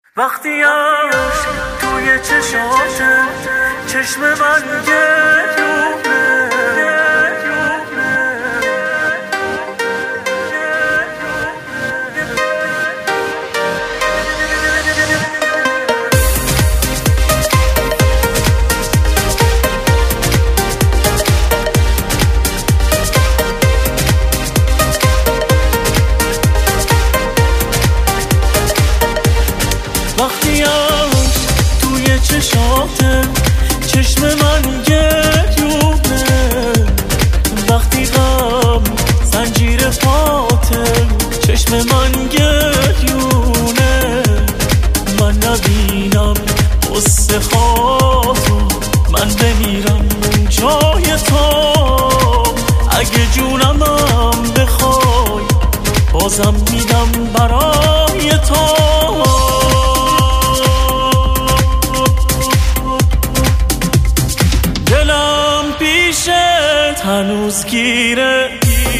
وقتی عشق توی چشاته چشم من گریونه وقتی عشق توی چشاته چشم من گریونه وقتی غم زنجیر پاته چشم من گریونه من نبینم قصه خاطو من بمیرم جای تو اگه جونمم بخوای بازم میدم برای تو هنوز گیره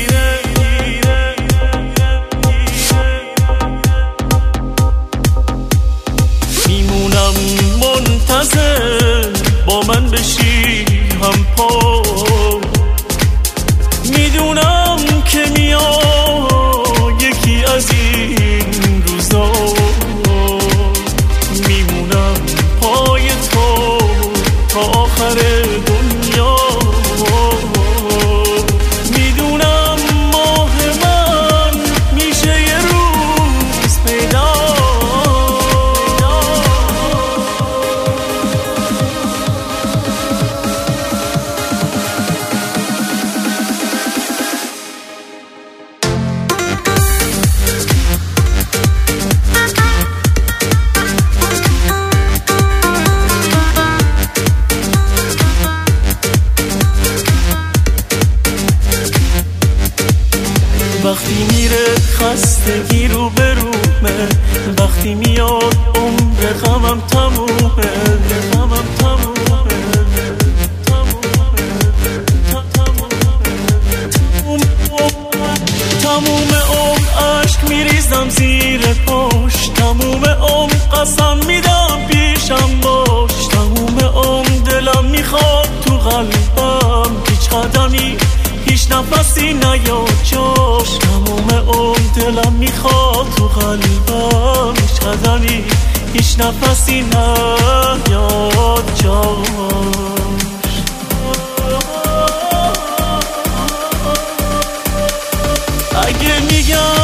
میمونم منتظر با من بشی هم پا میدونم که میاد یکی از این روزا میمونم پای تو تا آخر دنیا وقتی میره خستگی رو برومه وقتی میاد عمر غمم تمومه تموم عمر عشق میریزم زیر پشت تموم عمر قسم میدم پیشم باش تموم عمر دلم میخواد تو قلبم هیچ قدمی هیچ نفسی نیاد جاش تموم عمر دلم میخواد تو قلبم هیچ قدمی هیچ نفسی نیاد جاش اگه میگم